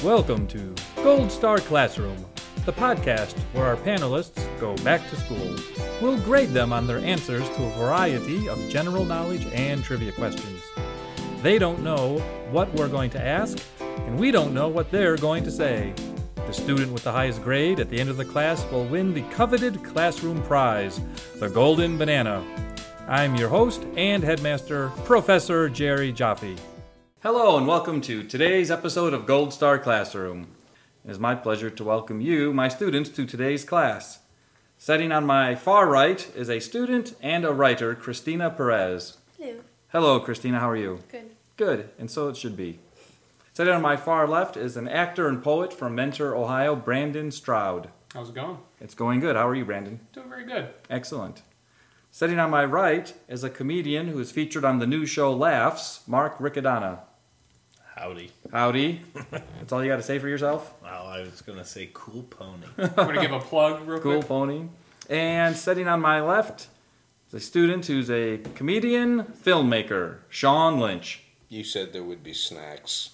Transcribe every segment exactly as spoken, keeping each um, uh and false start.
Welcome to Gold Star Classroom, the podcast where our panelists go back to school. We'll grade them on their answers to a variety of general knowledge and trivia questions. They don't know what we're going to ask, and we don't know what they're going to say. The student with the highest grade at the end of the class will win the coveted classroom prize, the Golden Banana. I'm your host and headmaster, Professor Jerry Jaffe. Hello and welcome to today's episode of Gold Star Classroom. It is my pleasure to welcome you, my students, to today's class. Sitting on my far right is a student and a writer, Christina Perez. Hello. Hello, Christina. How are you? Good. Good, and so it should be. Sitting on my far left is an actor and poet from Mentor, Ohio, Brandon Stroud. How's it going? It's going good. How are you, Brandon? Doing very good. Excellent. Sitting on my right is a comedian who is featured on the new show Laughs, Mark Riccadonna. Howdy. Howdy. That's all you got to say for yourself? Well, I was going to say cool pony. I'm going to give a plug real Cool quick. pony. And sitting on my left is a student who's a comedian, filmmaker, Sean Lynch. You said there would be snacks.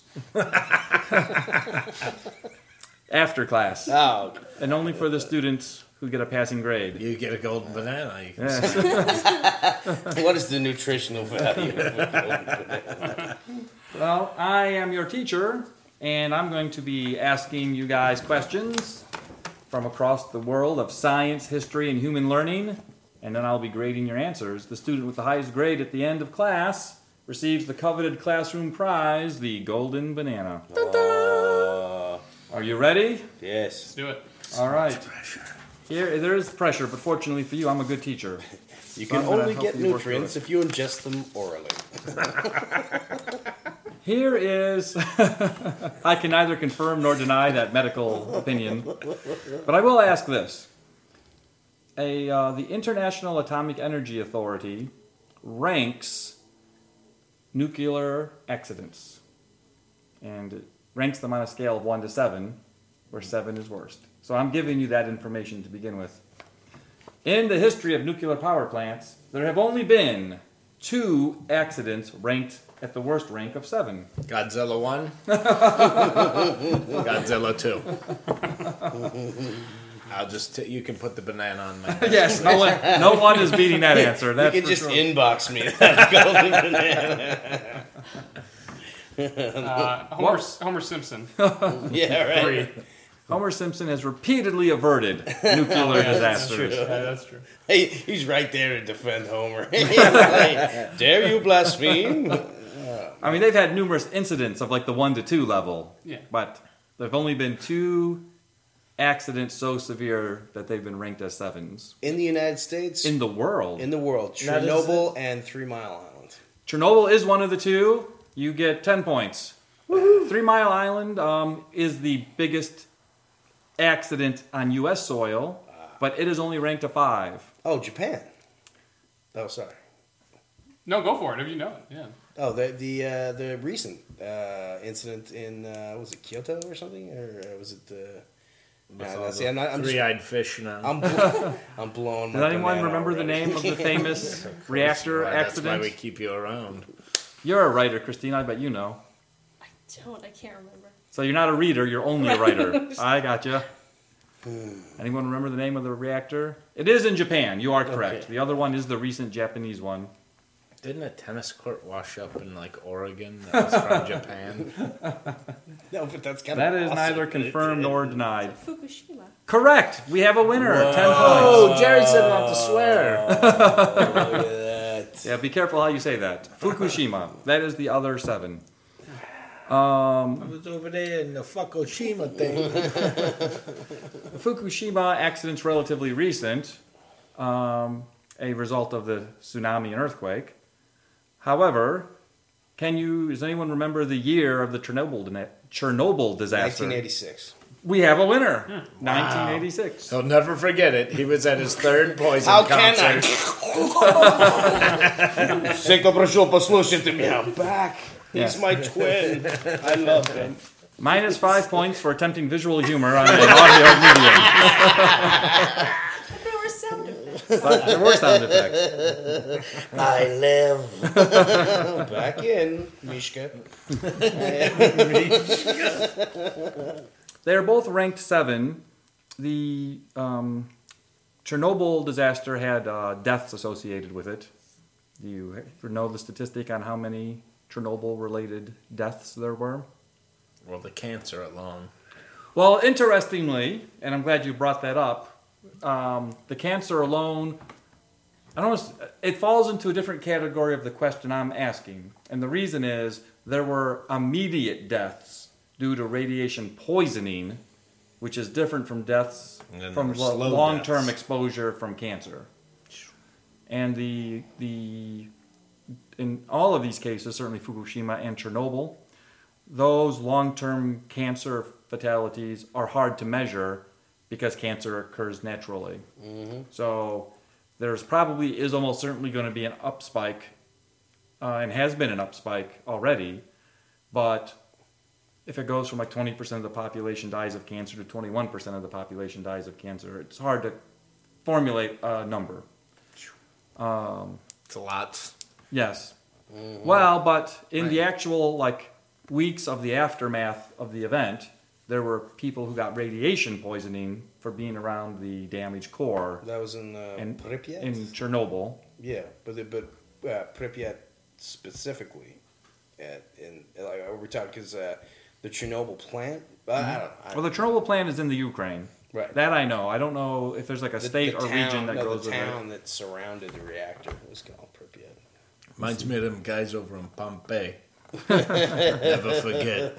After class. Oh. And only for the students who get a passing grade. You get a golden banana. You can Yes. What is the nutritional value of a golden banana? Well, I am your teacher, and I'm going to be asking you guys questions from across the world of science, history, and human learning, and then I'll be grading your answers. The student with the highest grade at the end of class receives the coveted classroom prize, the Golden Banana. Uh, Are you ready? yes. Let's do it. All right. Here, there is pressure, but fortunately for you, I'm a good teacher. You So can I'm gonna only help get you work through nutrients it. if you ingest them orally. Here is, I can neither confirm nor deny that medical opinion, but I will ask this. A, uh, the International Atomic Energy Authority ranks nuclear accidents, and it ranks them on a scale of one to seven, where seven is worst. So I'm giving you that information to begin with. In the history of nuclear power plants, there have only been two accidents ranked at the worst rank of seven. Godzilla one. Godzilla two. I'll just, t- you can put the banana on my desk. Yes, no one, no one is beating that answer. That's you can for just sure. inbox me that golden banana. Uh, Homer, Homer Simpson. Yeah, right. Three. Homer Simpson has repeatedly averted nuclear disasters. Yeah, that's true. Hey, he's right there to defend Homer. He's like, dare you blaspheme? I mean, they've had numerous incidents of like the one to two level, Yeah. but there've only been two accidents so severe that they've been ranked as sevens In the United States, in the world. in the world, That is Chernobyl and Three Mile Island. Chernobyl is one of the two. You get ten points. Three Mile Island um, is the biggest accident on U S soil, but it is only ranked a five. Oh, Japan. Oh, sorry. No, go for it if you know it. Yeah. Oh, the the uh, the recent uh, incident in uh, was it Kyoto or something, or uh, was it? Uh, With nah, all nah, the see, I'm not. I'm just, three-eyed fish now. I'm, bl- I'm blowing. Does my anyone banana remember the already. name of the famous reactor Why, That's accident? why we keep you around. You're a writer, Christine. I bet you know. I don't. I can't remember. So you're not a reader, you're only a writer. I gotcha. Anyone remember the name of the reactor? It is in Japan, you are correct. Okay. The other one is the recent Japanese one. Didn't a tennis court wash up in like Oregon that was from Japan? No, but that's kind That of. is neither confirmed nor denied. Fukushima. Correct! We have a winner. Ten points. Oh, Jerry said not to swear. Oh, look at that. Yeah, be careful how you say that. Fukushima. That is the other seven. Um, I was over there in the Fukushima thing. the Fukushima accident's relatively recent. Um, a result of the tsunami and earthquake. However, can you, does anyone remember the year of the Chernobyl, Chernobyl disaster? nineteen eighty-six. We have a winner. nineteen eighty-six. He'll never forget it. He was at his third poison How can concert. I? Сенька, прошу, послушайте меня. I'm back. He's Yeah. my twin. I love him. Minus five points for attempting visual humor on an audio medium. There were sound effects. but there were sound effects. I live. Back in, Mishka. They're both ranked seven. The um, Chernobyl disaster had uh, deaths associated with it. Do you know the statistic on how many Chernobyl-related deaths there were? Well, the cancer alone. Well, interestingly, and I'm glad you brought that up, um, the cancer alone, I don't know, it falls into a different category of the question I'm asking. And the reason is there were immediate deaths due to radiation poisoning, which is different from deaths And then from there were slow long-term deaths. exposure from cancer. And the the in all of these cases, certainly Fukushima and Chernobyl, those long-term cancer fatalities are hard to measure because cancer occurs naturally. Mm-hmm. So there's probably is almost certainly going to be an up spike, uh, and has been an up spike already, but if it goes from like twenty percent of the population dies of cancer to twenty-one percent of the population dies of cancer, it's hard to formulate a number. Um, It's a lot. yes. Mm-hmm. Well, but in Right. the actual like weeks of the aftermath of the event, there were people who got radiation poisoning for being around the damaged core That was in uh, in, Pripyat? in Chernobyl. Yeah, but the, but uh, Pripyat specifically, at in like we're talking because uh, the Chernobyl plant. I, I don't. I, Well, the Chernobyl plant is in the Ukraine. right. That I know. I don't know if there's like a The- state the or town, region that no, goes the with town it. that surrounded the reactor was called Pripyat. Reminds me of them guys over in Pompeii. Never forget.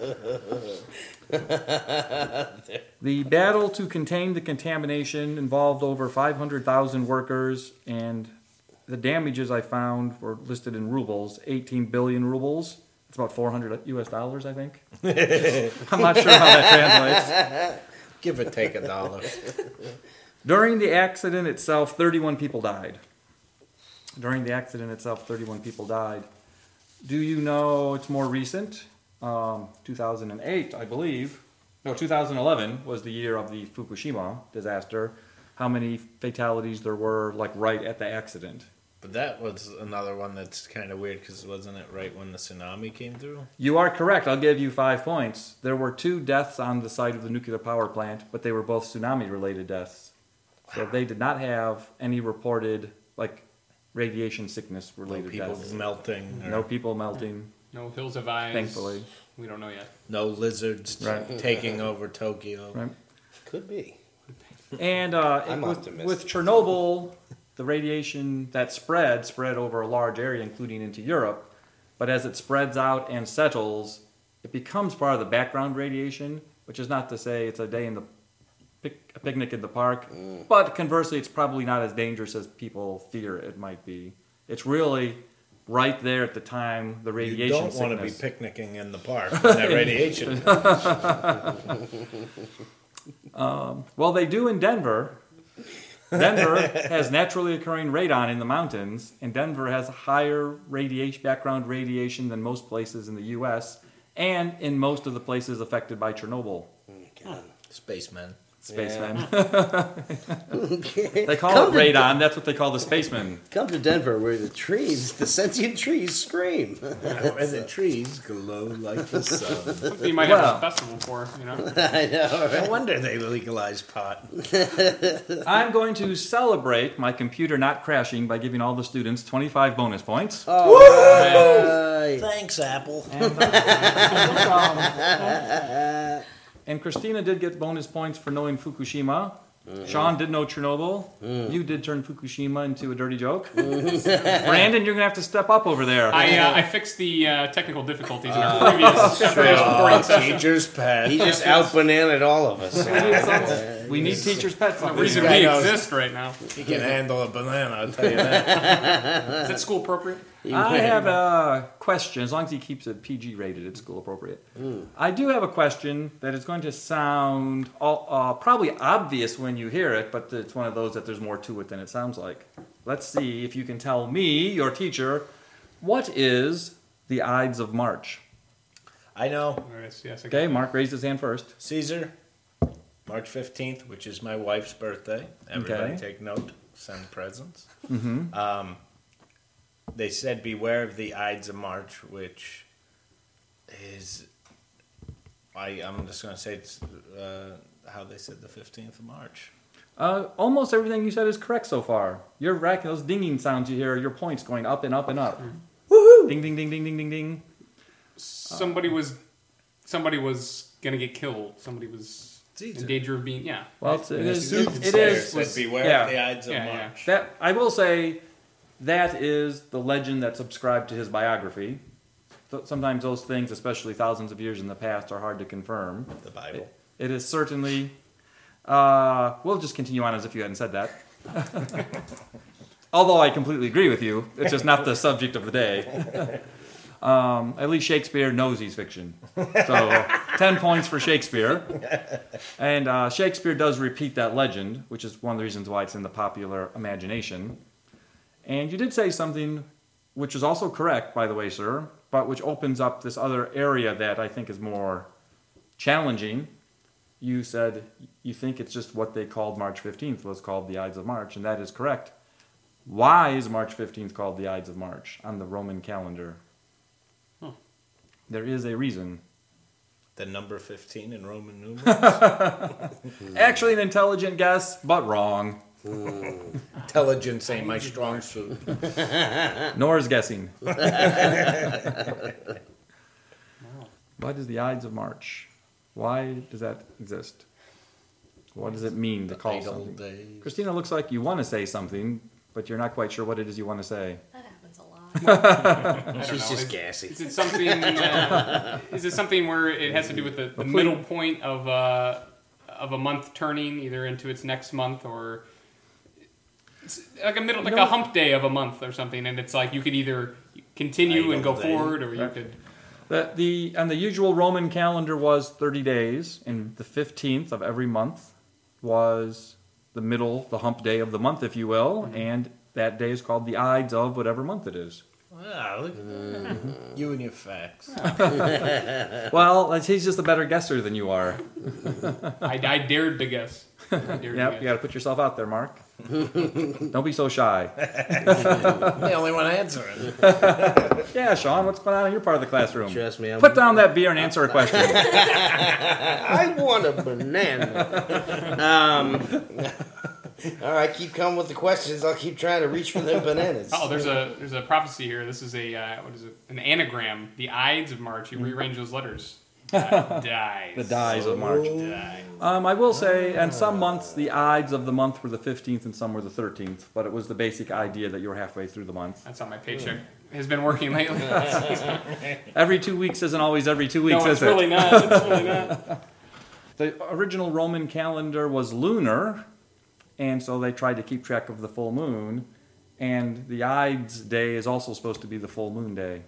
The battle to contain the contamination involved over five hundred thousand workers, and the damages I found were listed in rubles, eighteen billion rubles. It's about four hundred U S dollars, I think. I'm not sure how that translates. Give or take a dollar. During the accident itself, thirty-one people died. During the accident itself, thirty-one people died. Do you know it's more recent? Um, two thousand eight, I believe. No, two thousand eleven was the year of the Fukushima disaster. How many fatalities there were, like, right at the accident? But that was another one that's kind of weird because wasn't it right when the tsunami came through? You are correct. I'll give you five points. There were two deaths on the site of the nuclear power plant, but they were both tsunami-related deaths. So they did not have any reported, like, radiation No sickness-related people deaths. melting. Or No people melting, No hills of eyes. thankfully. We don't know yet. no lizards Right. taking over Tokyo. Right. Could be. And uh, I'm with, optimistic. with Chernobyl, the radiation that spread spread over a large area, including into Europe. But as it spreads out and settles, it becomes part of the background radiation, which is not to say it's a day in the pic, a picnic in the park. Mm. But conversely, it's probably not as dangerous as people fear it might be. It's really right there at the time the You radiation don't want to be sickness. picnicking in the park when that radiation. Um, well, they do in Denver. Denver has naturally occurring radon in the mountains, and Denver has higher radiation, background radiation than most places in the U S and in most of the places affected by Chernobyl. Oh, God. Spaceman. Spacemen. Okay. They call Come it to- radon. That's what they call the spacemen. Come to Denver where the trees, the sentient trees scream. Where the trees glow like the sun. Something you might Well. have a festival for, you know? I know, right? No wonder they legalized pot. I'm going to celebrate my computer not crashing by giving all the students twenty-five bonus points. Oh, right. Thanks, Apple. And Christina did get bonus points for knowing Fukushima. Sean did know Chernobyl. You did turn Fukushima into a dirty joke. Brandon, you're going to have to step up over there. I uh, I fixed the uh, technical difficulties in our previous, previous recording session. Teacher's pet. He just out bananaed all of us. We need teachers' pets. The up reason here. we guy knows. exist right now. He can handle a banana, I'll tell you that. Is that school appropriate? I have a question. As long as he keeps it P G rated, it's school appropriate. I do have a question that is going to sound all, uh, probably obvious when you hear it, but it's one of those that there's more to it than it sounds like. Let's see if you can tell me, your teacher, what is the Ides of March? I know. Yes, yes, I Okay, got Mark raised his hand first. Caesar, March fifteenth, which is my wife's birthday. Everybody Okay. take note. send presents. Mm-hmm. Um, they said, beware of the Ides of March, which is, I, I'm just going to say it's uh, how they said the fifteenth of March. Uh, almost everything you said is correct so far. You're racking those dinging sounds you hear, your points going up and up and up. Woohoo! Ding, ding, ding, ding, ding, ding, ding. Somebody was, somebody was gonna get killed. Somebody was in danger of being. Yeah. Well, it's, it is. It It is. said, beware yeah. of the Ides of Yeah, yeah. March. That I will say, that is the legend that subscribed to his biography. Th- Sometimes those things, especially thousands of years in the past, are hard to confirm. The Bible. It is certainly. Uh, we'll just continue on as if you hadn't said that. Although I completely agree with you, it's just not the subject of the day. Um, at least Shakespeare knows he's fiction. So, ten points for Shakespeare. And uh, Shakespeare does repeat that legend, which is one of the reasons why it's in the popular imagination. And you did say something which is also correct, by the way, sir, but which opens up this other area that I think is more challenging. You said you think it's just what they called March fifteenth was called the Ides of March, and that is correct. Why is March fifteenth called the Ides of March on the Roman calendar? Huh. There is a reason. The number fifteen in Roman numerals. Actually, an intelligent guess, but wrong. Intelligence ain't my strong suit. Nor is guessing. What is the Ides of March? Why does that exist? What does it mean to call Idle something? days. Christina looks like you want to say something, but you're not quite sure what it is you want to say. That happens a lot. I don't She's know. just Is, gassy. is it something? Uh, is it something where it has to do with the, the please. middle point of uh, of a month turning either into its next month or it's like a middle, like know- a hump day of a month or something, and it's like you could either continue and go Idle day. forward, or you Right. could. The, the and the usual Roman calendar was thirty days, and the fifteenth of every month was the middle, the hump day of the month, if you will, and that day is called the Ides of whatever month it is. Wow, look at that. You and your facts. Well, that's- he's just a better guesser than you are. I, I dared to guess. I dared to Yep, guess. you got to put yourself out there, Mark. Don't be so shy. The only one answering. Yeah, Sean, what's going on in your part of the classroom? Trust me, I'm, Put down that beer and answer a question. I want a banana. Um, all right, keep coming with the questions. I'll keep trying to reach for them bananas. Oh, there's a there's a prophecy here. This is a uh, what is it? An anagram. The Ides of March. You rearrange those letters. Uh, dies. The dies of March. Dies. Um, I will say, and some months the Ides of the month were the fifteenth and some were the thirteenth, but it was the basic idea that you were halfway through the month. That's how my paycheck has been working lately. Every two weeks isn't always every two weeks, no, is it's really it? not. It's really not. The original Roman calendar was lunar, and so they tried to keep track of the full moon, and the Ides day is also supposed to be the full moon day.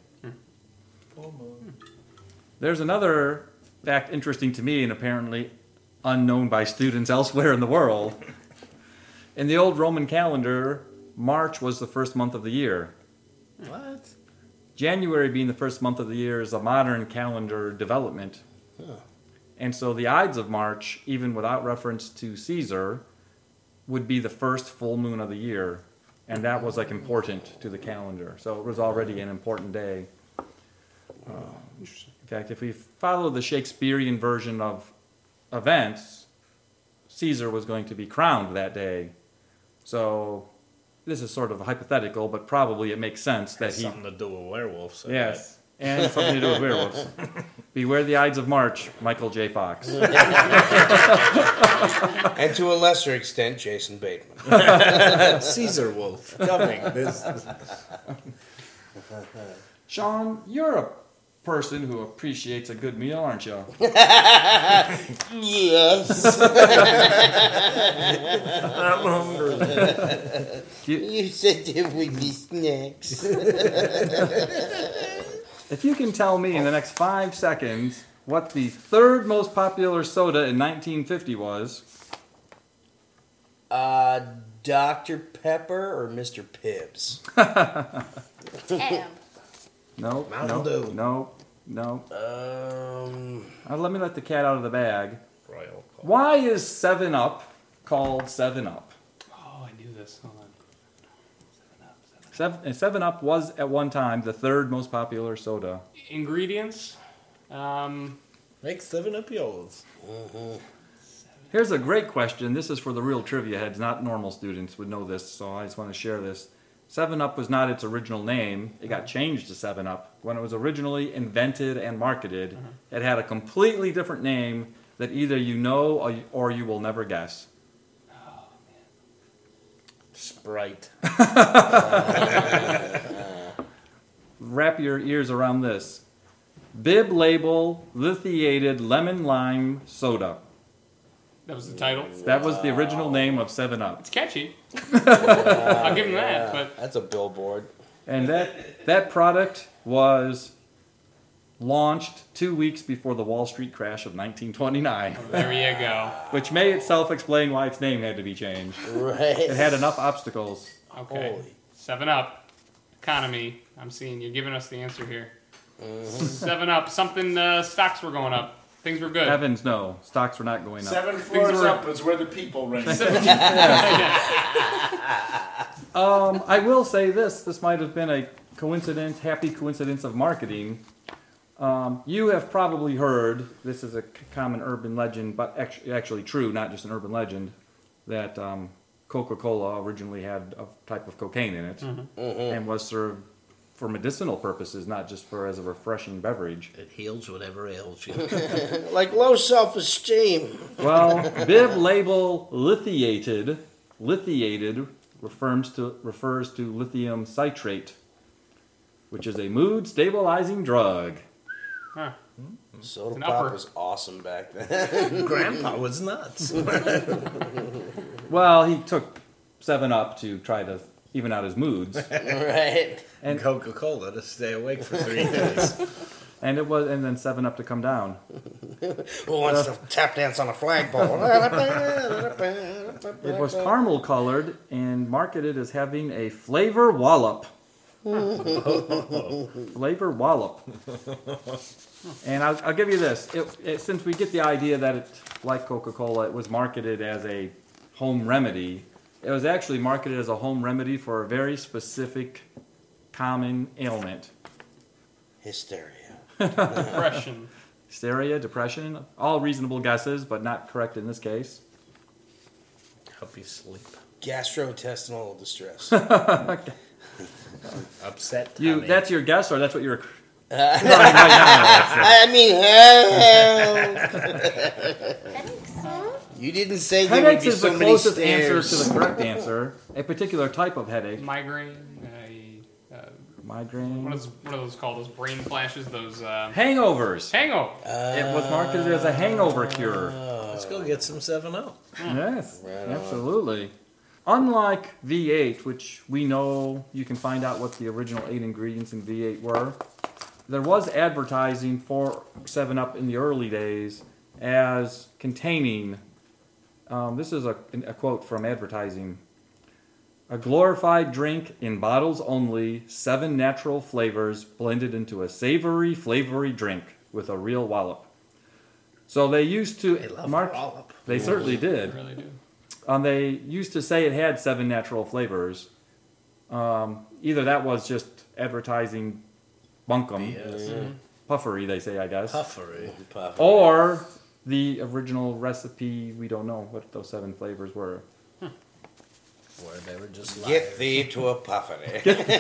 There's another fact interesting to me and apparently unknown by students elsewhere in the world. In the old Roman calendar, March was the first month of the year. What? January being the first month of the year is a modern calendar development. And so the Ides of March, even without reference to Caesar, would be the first full moon of the year. And that was like important to the calendar. So it was already an important day. Uh, in fact, if we follow the Shakespearean version of events, Caesar was going to be crowned that day. So this is sort of hypothetical, but probably it makes sense that Has he... something to do with werewolves. I Yes, and something to do with werewolves. Beware the Ides of March, Michael J. Fox. And to a lesser extent, Jason Bateman. bet. Caesar wolf coming. This, Sean, you're a person who appreciates a good meal, aren't you? Yes. I'm hungry. You- You said there would be snacks. If you can tell me in the next five seconds what the third most popular soda in nineteen fifty was, Uh, Doctor Pepper or Mister Pibbs? Damn. no, Mountain no, Dew. no, no. Um, Uh, let me let the cat out of the bag. Royal call. Why is seven up called seven up? Oh, I knew this. Hold on. Seven, Seven Up was at one time the third most popular soda. Ingredients. Um, Make seven up yours. Here's a great question. This is for the real trivia heads, not normal students would know this, so I just want to share this. Seven Up was not its original name. It got changed to Seven Up. When it was originally invented and marketed, Uh-huh. it had a completely different name that either you know or you, or you will never guess. Sprite. Wrap your ears around this. Bib label lithiated lemon lime soda. that was the title. That was the original name of Seven Up. It's catchy. I'll give him that. But That's a billboard. And that that product was launched two weeks before the Wall Street crash of nineteen twenty-nine, there you go. which may itself explain why its name had to be changed. Right. It had enough obstacles. Okay. Holy. Seven Up. Economy. I'm seeing you're giving us the answer here. Seven Up. Something. Uh, stocks were going up. Things were good. Heavens no, stocks were not going up. Seven floors were- up is where the people reign. Um, I will say this, this might have been a coincidence, happy coincidence of marketing. Um, you have probably heard, this is a c- common urban legend, but actually, actually true, not just an urban legend, that um, Coca-Cola originally had a type of cocaine in it and was served for medicinal purposes, not just for as a refreshing beverage. It heals whatever ails you. Like low self-esteem. Well, bib label lithiated, lithiated refers to, refers to lithium citrate, which is a mood stabilizing drug. Huh. Soda An pop upper. was awesome back then. Grandpa was nuts. Well, he took Seven Up to try to even out his moods, Right. And Coca-Cola to stay awake for three days. and it was, and then Seven Up to come down. Who wants to tap dance on a flagpole? It was caramel colored and marketed as having a flavor wallop. Flavor wallop. And I'll, I'll give you this. It, it, since we get the idea that it, like Coca-Cola, it was marketed as a home remedy, it was actually marketed as a home remedy for a very specific common ailment. Hysteria. Depression. Hysteria, depression, all reasonable guesses, but not correct in this case. Help you sleep. Gastrointestinal distress. Upset. You, tummy. that's your guess, or that's what you're... Uh, No, right now, that's it. I mean, hell. You didn't say there would Headaches be is so the many closest stairs. answer to the correct answer. A particular type of headache. Migraine. Uh, uh, Migraine. what is what are those called? Those brain flashes. Those uh, Hangovers. hangover. It was marketed as a hangover cure. Let's go get some seven up. Yes, Right on. absolutely. Unlike V eight, which we know you can find out what the original eight ingredients in V eight were, there was advertising for seven Up in the early days as containing, um, this is a, a quote from advertising, a glorified drink in bottles only, seven natural flavors blended into a savory, flavory drink with a real wallop. So they used to They love mark. wallop. They certainly I did. really do. Um, they used to say it had seven natural flavors. Um, either that was just advertising bunkum, Yes. puffery, they say, I guess, Puffery. Puff. or the original recipe. We don't know what those seven flavors were. Where they were just Get liars. thee to a puffery.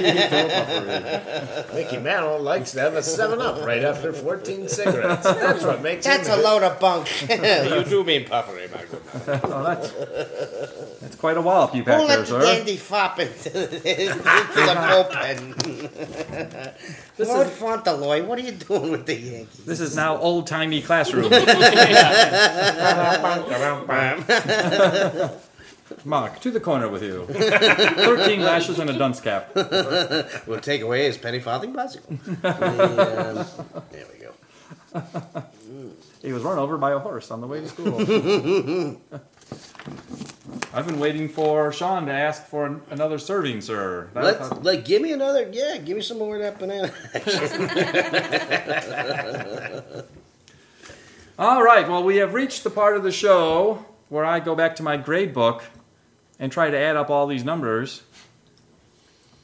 Mickey Mantle likes to have a seven up right after fourteen cigarettes. That's what makes That's him a load of bunk. You do mean puffery, my good man. Oh, that's, that's quite a wallop you Who packed there, let the sir. dandy fop into the, into the bullpen? This Lord is, Fauntleroy, what are you doing with the Yankees? this is now old-timey classroom. Mark, to the corner with you. Thirteen lashes and a dunce cap. We'll take away his penny farthing bicycle. The, um, there we go. He was run over by a horse on the way to school. I've been waiting for Sean to ask for an, another serving, sir. That- Let's like give me another. Yeah, give me some more of that banana. All right, well, we have reached the part of the show where I go back to my grade book and try to add up all these numbers.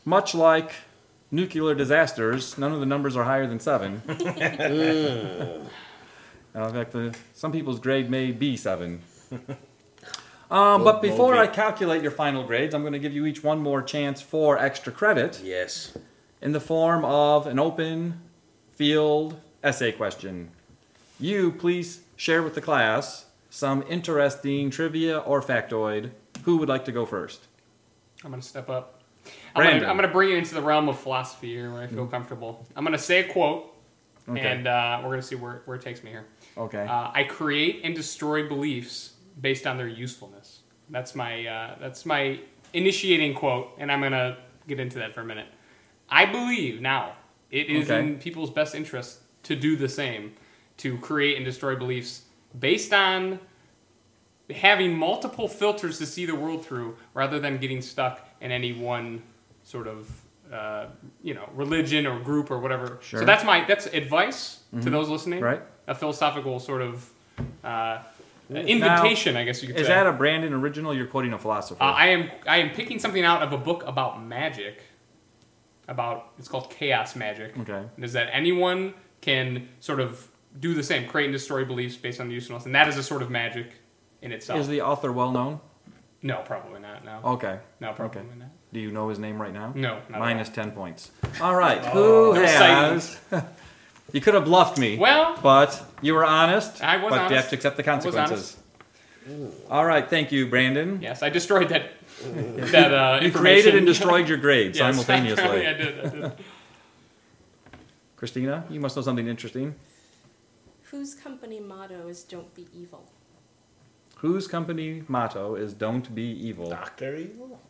much like nuclear disasters, none of the numbers are higher than seven. Mm. Uh, in fact, the, some people's grade may be seven. Um, but before I calculate your final grades, I'm going to give you each one more chance for extra credit Yes. in the form of an open field essay question. You please share with the class some interesting trivia or factoid. Who would like to go first? I'm going to step up. I'm Brandon. gonna, I'm gonna bring you into the realm of philosophy here where I feel comfortable. I'm going to say a quote, Okay. and uh, we're going to see where, where it takes me here. Okay. Uh, I create and destroy beliefs based on their usefulness. That's my uh, that's my initiating quote, and I'm gonna get into that for a minute. I believe now it is Okay. in people's best interest to do the same, to create and destroy beliefs based on having multiple filters to see the world through, rather than getting stuck in any one sort of uh, you know religion or group or whatever. Sure. So that's my that's advice to those listening. Right. A philosophical sort of uh, invitation, I guess you could Is say. that a Brandon original? You're quoting a philosopher. uh, I am I am picking something out of a book about magic. About it's called Chaos Magic. Okay. And is that anyone can sort of do the same, create and destroy beliefs based on the usefulness, and that is a sort of magic in itself. Is the author well known? No, probably not. No, Okay. no, probably okay. not. Do you know his name right now? No, not at Minus all. ten points. All right. Who No has? You could have bluffed me. Well, But you were honest. I was but you honest. have to accept the I was consequences. All right. Thank you, Brandon. yes, I destroyed that. that uh, You created and information. destroyed your grade Yes, simultaneously. I did. I did. Christina, you must know something interesting. Whose company motto is "Don't be evil"? Whose company motto is "Don't be evil"? Doctor Evil?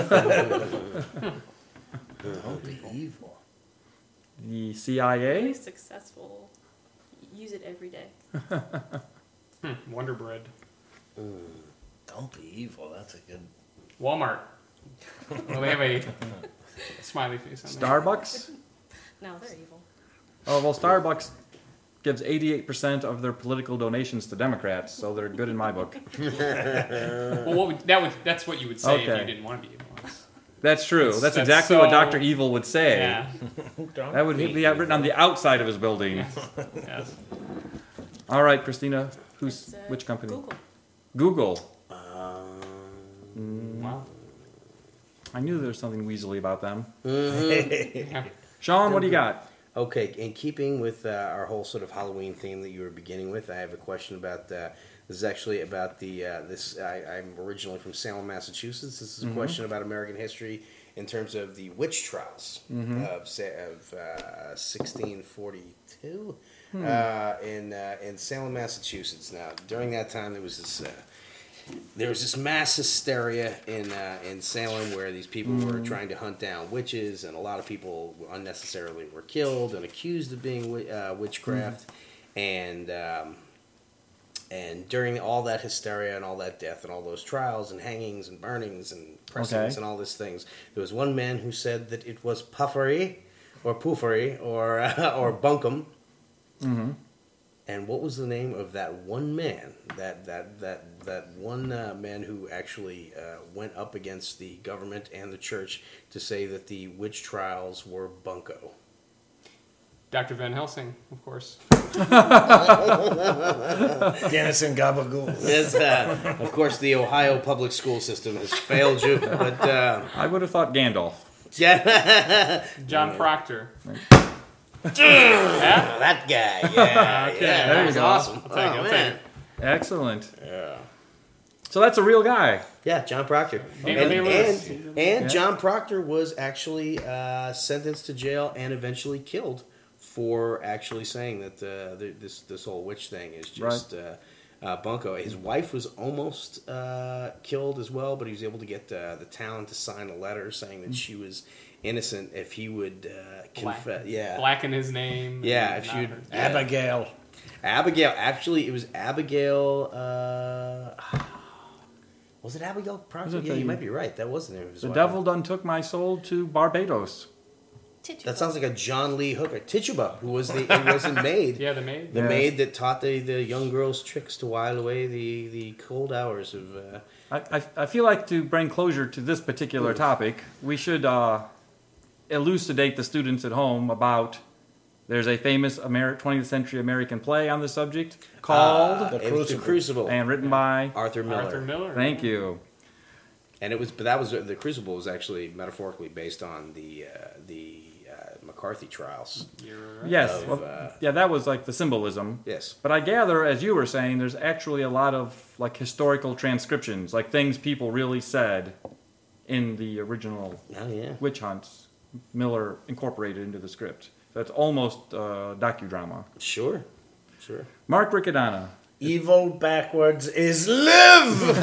Don't be evil. The C I A. Very successful. Use it every day. Hmm, Wonder Bread. Don't be evil. That's a good. Walmart. Well, they have a smiley face on there. Starbucks. No, they're evil. Oh well, Starbucks gives eighty-eight percent of their political donations to Democrats, so they're good in my book. Well, what would, that would that's what you would say if Okay. you didn't want to be evil. That's true. That's- That's, that's exactly what so- Doctor Evil would say. Yeah. Don't That would be written on the outside of his building. Yes. All right, Christina, who's It's, uh, which company? Google. Google. Um, Wow. I knew there was something weaselly about them. mhm. Sean, what do you got? Okay, in keeping with uh, our whole sort of Halloween theme that you were beginning with, I have a question about. Uh, this is actually about the uh, this. I, I'm originally from Salem, Massachusetts. This is a question about American history in terms of the witch trials of sa- of uh, sixteen forty-two uh, in uh, in Salem, Massachusetts. Now, during that time, there was this. Uh, There was this mass hysteria in uh, in Salem where these people were trying to hunt down witches, and a lot of people unnecessarily were killed and accused of being wi- uh, witchcraft. And um, and during all that hysteria and all that death and all those trials and hangings and burnings and pressings Okay. and all these things, there was one man who said that it was puffery or poofery or uh, or bunkum. Mm-hmm. And what was the name of that one man? That that that that one uh, man who actually uh, went up against the government and the church to say that the witch trials were bunko. Doctor Van Helsing, of course. Dennison Gabagool. Yes, uh, of course, the Ohio public school system has failed you, but uh, I would have thought Gandalf. yeah, John Proctor. that guy. Yeah, Okay, yeah, there that you was go. awesome. I'll take it, oh I'll take man, it. Excellent. yeah. So that's a real guy. Yeah, John Proctor. Daniel And, Day-Lewis. and, and Yeah. John Proctor was actually uh, sentenced to jail and eventually killed for actually saying that uh, th- this this whole witch thing is just uh, uh, bunko. His wife was almost uh, killed as well, but he was able to get uh, the town to sign a letter saying that she was innocent if he would uh, Black. confess. Yeah, Blacken his name. Yeah, and if not you'd- her- Abigail. Abigail. Actually, it was Abigail. Uh, was it Abigail Proctor? Was it Yeah, the- you might be right. That wasn't it. It was The wife. devil done took my soul to Barbados. Tituba. That sounds like a John Lee Hooker. Tituba, who was the who was the maid. Yeah, the maid. The Yes. maid that taught the, the young girls tricks to while away the, the cold hours of. Uh, I, I, I feel like to bring closure to this particular topic, we should uh, elucidate the students at home about, there's a famous Ameri- twentieth century American play on the subject called, Uh, The it was The Crucible. Crucible. and written by, Arthur Miller. Arthur Miller. thank you. And it was, but that was the Crucible was actually metaphorically based on the uh, the uh, McCarthy trials. You're right. Yes, Of, well, uh, yeah, that was like the symbolism. Yes. But I gather, as you were saying, there's actually a lot of like historical transcriptions, like things people really said in the original Oh yeah. witch hunts. Miller incorporated into the script. So it's almost uh, docudrama. Sure. Sure. Mark Riccadonna, Evil backwards is live.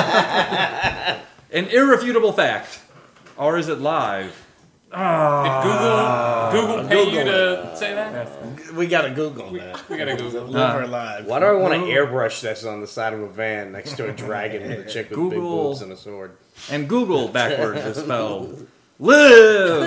an irrefutable fact, or is it live? Did Google Google pay you Google to say that? We gotta Google that. We gotta Google. Live or live. Why do I want to airbrush this on the side of a van next to a dragon with a chick with big Google. boobs and a sword? And Google backwards is spelled live.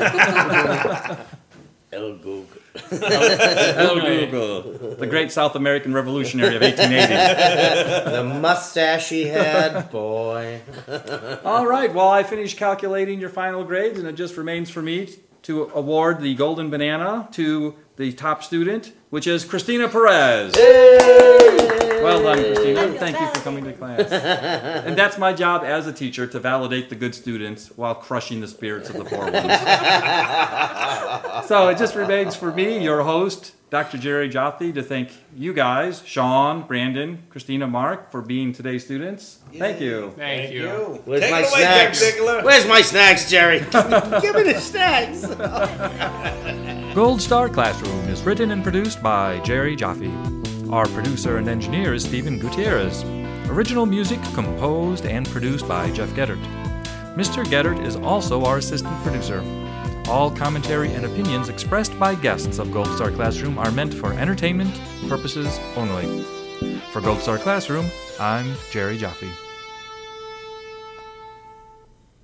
El Google. Oh, Google, the great South American revolutionary of eighteen eighty. The mustache he had, boy. All right, well, I finished calculating your final grades, and it just remains for me to award the golden banana to the top student, which is Christina Perez. Well done, Christina. Thank you for coming to class. And that's my job as a teacher, to validate the good students while crushing the spirits of the poor ones. So it just remains for me, your host, Doctor Jerry Jaffe, to thank you guys, Sean, Brandon, Christina, Mark, for being today's students. Thank you. Thank, you. Where's Take my it away, snacks? Dick Diggler. Where's my snacks, Jerry? Give me the snacks. Gold Star Classroom is written and produced by Jerry Jaffe. Our producer and engineer is Stephen Gutierrez. Original music composed and produced by Jeff Geddert. Mister Geddert is also our assistant producer. All commentary and opinions expressed by guests of Gold Star Classroom are meant for entertainment purposes only. For Gold Star Classroom, I'm Jerry Jaffe.